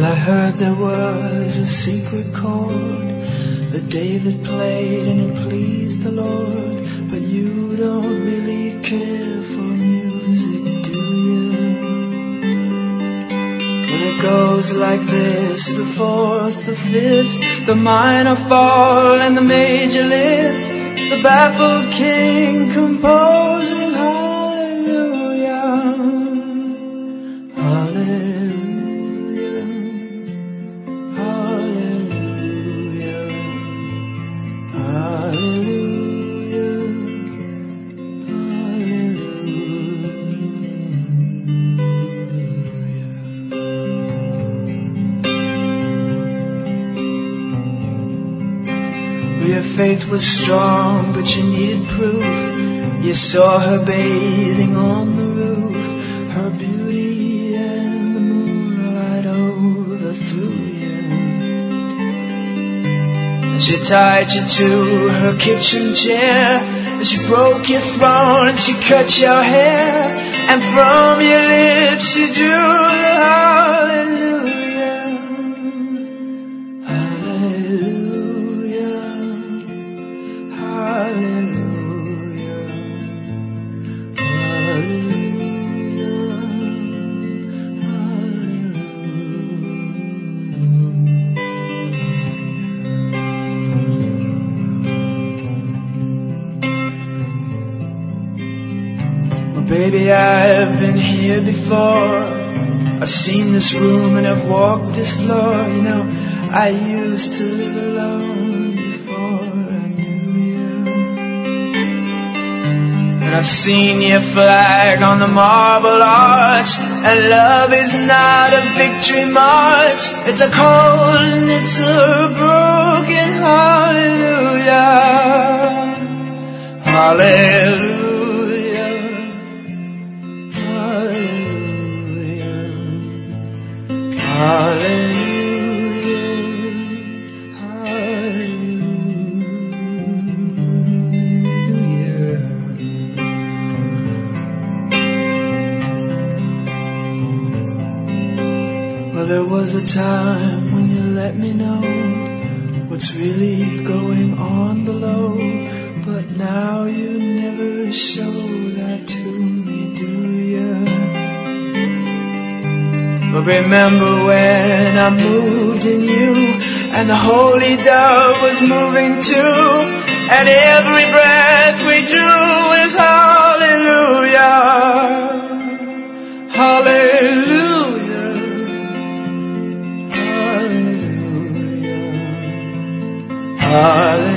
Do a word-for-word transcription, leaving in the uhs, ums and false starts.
I heard there was a secret chord that David played and it pleased the Lord. But you don't really care for music, do you? Well, it goes like this: the fourth, the fifth, the minor fall and the major lift, the baffled king composing hallelujah, hallelujah, hallelujah, hallelujah, hallelujah. Your faith was strong, but you needed proof. You saw her bathing on the roof, her beauty and the moonlight overthrew you. And she tied you to her kitchen chair, and she broke your throne and she cut your hair, and from your lips she drew the hallelujah, hallelujah, hallelujah, hallelujah, hallelujah. Well, baby, I've been here before. I've seen this room and I've walked this floor. You know, I used to live alone before I knew you. And I've seen your flag on the marble arch, and love is not a victory march. It's a cold and it's a broken hallelujah, hallelujah, hallelujah, hallelujah, hallelujah. Well, there was a time when you let me know what's really going on below, but now you never show that to me, do you? But remember when I moved in you, and the holy dove was moving too, and every breath we drew is hallelujah, hallelujah, hallelujah, hallelujah.